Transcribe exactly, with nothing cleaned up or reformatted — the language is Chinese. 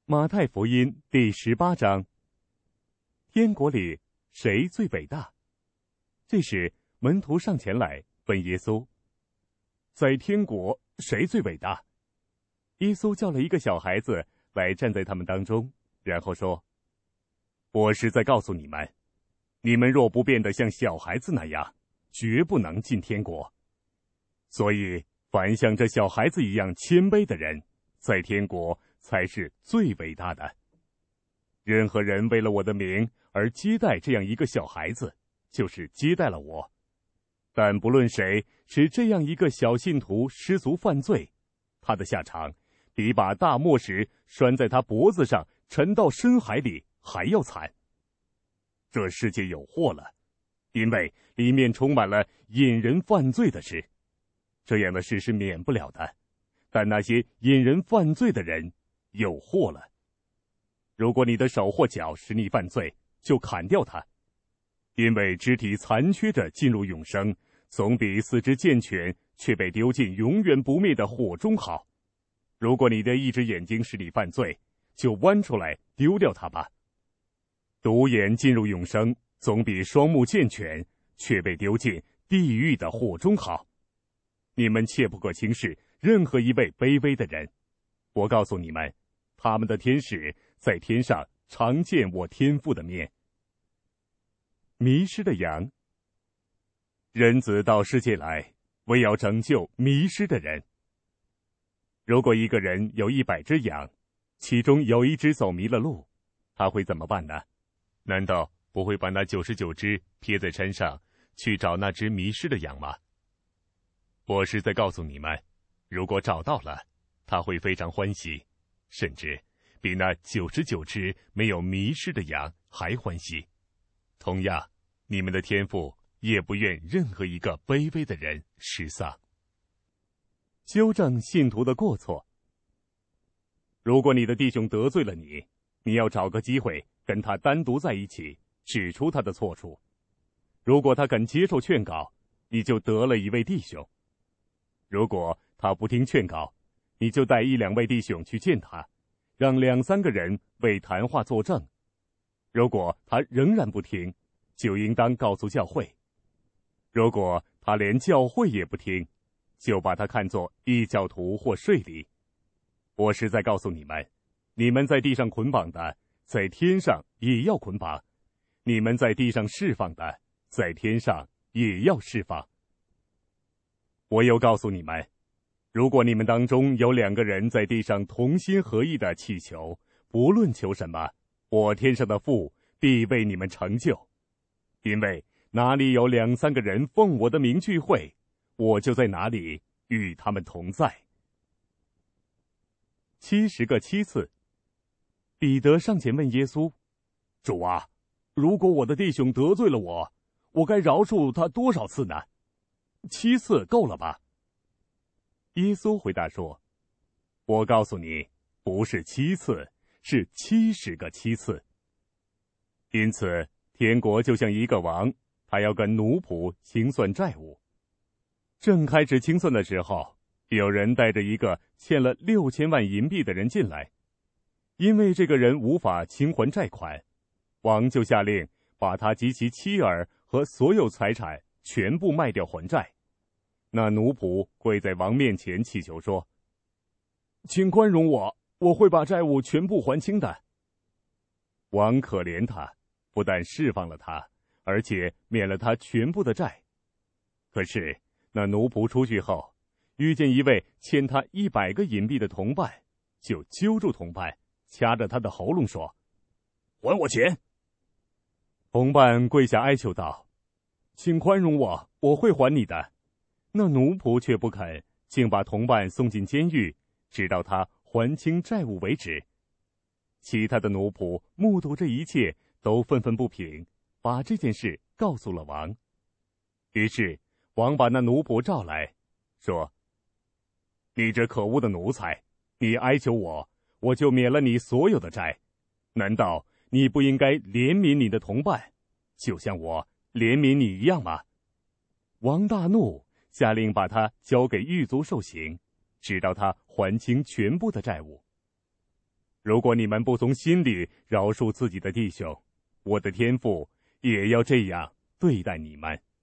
马太福音第十八章，天国里谁最伟大？这时门徒上前来问耶稣，在天国谁最伟大？耶稣叫了一个小孩子来站在他们当中，然后说，我实在告诉你们，你们若不变得像小孩子那样，绝不能进天国。所以凡像这小孩子一样谦卑的人，在天国才是最伟大的。任何人为了我的名而接待这样一个小孩子，就是接待了我。但不论谁使这样一个小信徒失足犯罪，他的下场比把大磨石拴在他脖子上沉到深海里还要惨。这世界有祸了，因为里面充满了引人犯罪的事。这样的事是免不了的，但那些引人犯罪的人有祸了。如果你的手或脚使你犯罪，就砍掉它，因为肢体残缺着进入永生，总比四肢健全却被丢进永远不灭的火中好。如果你的一只眼睛使你犯罪，就剜出来丢掉它吧。独眼进入永生，总比双目健全却被丢进地狱的火中好。你们切不可轻视任何一位卑微的人。我告诉你们，他们的天使在天上常见我天父的面。迷失的羊。人子到世界来，为要拯救迷失的人。如果一个人有一百只羊，其中有一只走迷了路，他会怎么办呢？难道不会把那九十九只撇在山上，去找那只迷失的羊吗？我是在告诉你们，如果找到了，他会非常欢喜，甚至比那九十九只没有迷失的羊还欢喜。同样，你们的天父也不愿任何一个卑微的人失丧。纠正信徒的过错。如果你的弟兄得罪了你，你要找个机会跟他单独在一起，指出他的错处。如果他肯接受劝告，你就得了一位弟兄。如果他不听劝告，你就带一两位弟兄去见他，让两三个人为谈话作证。如果他仍然不听，就应当告诉教会。如果他连教会也不听，就把他看作异教徒或税吏。我实在告诉你们，你们在地上捆绑的，在天上也要捆绑；你们在地上释放的，在天上也要释放。我又告诉你们，如果你们当中有两个人在地上同心合意的祈求，不论求什么，我天上的父必为你们成就。因为哪里有两三个人奉我的名聚会，我就在哪里与他们同在。七十个七次。彼得上前问耶稣，主啊，如果我的弟兄得罪了我，我该饶恕他多少次呢？七次够了吧？耶稣回答说，我告诉你，不是七次，是七十个七次。因此天国就像一个王，他要跟奴仆清算债务。正开始清算的时候，有人带着一个欠了六千万银币的人进来，因为这个人无法清还债款，王就下令把他及其妻儿和所有财产全部卖掉还债。那奴仆跪在王面前祈求说，请宽容我，我会把债务全部还清的。王可怜他，不但释放了他，而且免了他全部的债。可是那奴仆出去后，遇见一位欠他一百个银币的同伴，就揪住同伴，掐着他的喉咙说，还我钱。同伴跪下哀求道，请宽容我，我会还你的。那奴仆却不肯，竟把同伴送进监狱，直到他还清债务为止。其他的奴仆目睹这一切，都愤愤不平，把这件事告诉了王。于是王把那奴仆召来，说，你这可恶的奴才，你哀求我，我就免了你所有的债。难道你不应该怜悯你的同伴，就像我怜悯你一样吗？王大怒，下令把他交给狱卒受刑，直到他还清全部的债务。 如果你们不从心里饶恕自己的弟兄，我的天父也要这样对待你们。